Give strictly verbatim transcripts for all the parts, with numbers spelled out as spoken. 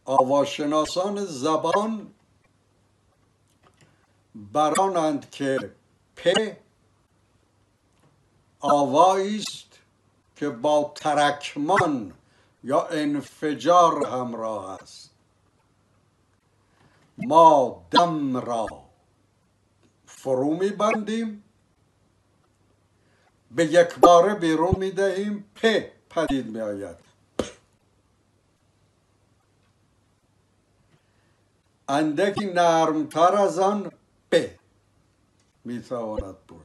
آواشناسان زبان برانند که پ آوایی است که با ترکمان یا انفجار همراه است. ما دم را فرو میبندیم، به یک باره بیرون میدهیم، پ پدید میآید. اندکی نرمتر از آن پ میتواند بود.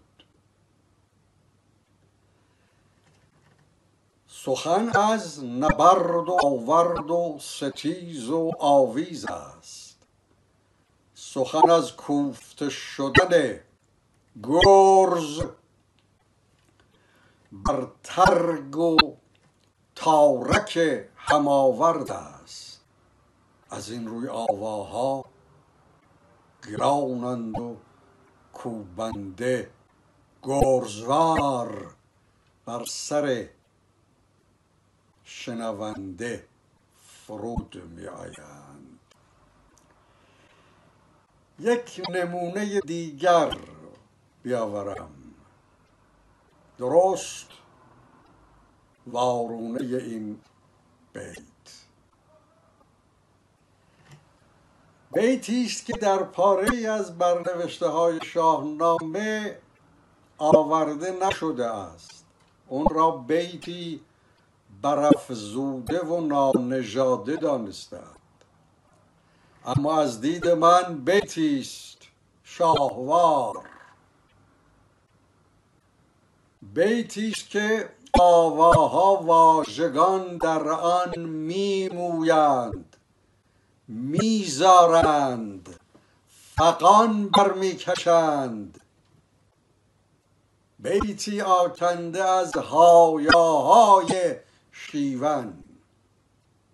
سخن از نبرد و آورد و ستیز و آویز است. سخن از کوفته شدن گرز بر ترگ و تارک هماورد است. از این روی آواها گرانند و کوبنده گرزوار بر سر شنونده فرود می آیند. یک نمونه دیگر بیاورم، درست وارونه این بیت. بیتی است که در پاره از برنوشته های شاهنامه آورده نشده است. اون را بیتی برافزوده و نانژاده دانستند، اما از دید من بیتی است شاهوار. بیتی است که آواها واژگان در آن میمویند، میزارند، فغان برمیکشند. بیتی آکنده از هایاهای شیون.